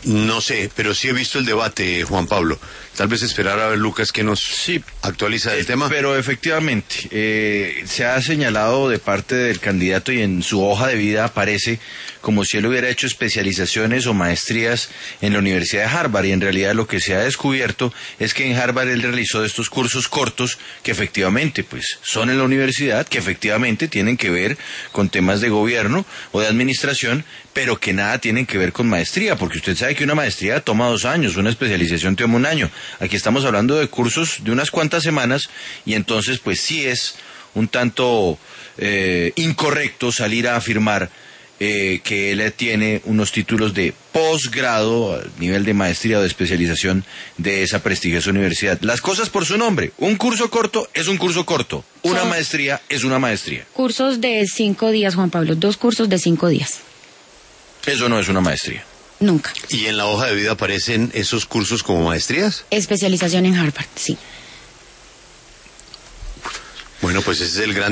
No sé, pero sí he visto el debate, Juan Pablo. Tal vez esperar a ver, Lucas, que nos Sí, actualiza el tema. pero efectivamente, se ha señalado de parte del candidato y en su hoja de vida aparece como si él hubiera hecho especializaciones o maestrías en la Universidad de Harvard, y en realidad lo que se ha descubierto es que en Harvard él realizó estos cursos cortos que efectivamente pues son en la universidad, que efectivamente tienen que ver con temas de gobierno o de administración, pero que nada tienen que ver con maestría, porque usted sabe que una maestría toma 2 años, una especialización toma 1 año. Aquí estamos hablando de cursos de unas cuantas semanas, y entonces pues sí es un tanto incorrecto salir a afirmar que él tiene unos títulos de posgrado, al nivel de maestría o de especialización de esa prestigiosa universidad. Las cosas por su nombre. Un curso corto es un curso corto. Una maestría es una maestría. Cursos de 5 días, Juan Pablo, 2 cursos de 5 días. Eso no es una maestría. Nunca. ¿Y en la hoja de vida aparecen esos cursos como maestrías? Especialización en Harvard, sí. Bueno, pues ese es el gran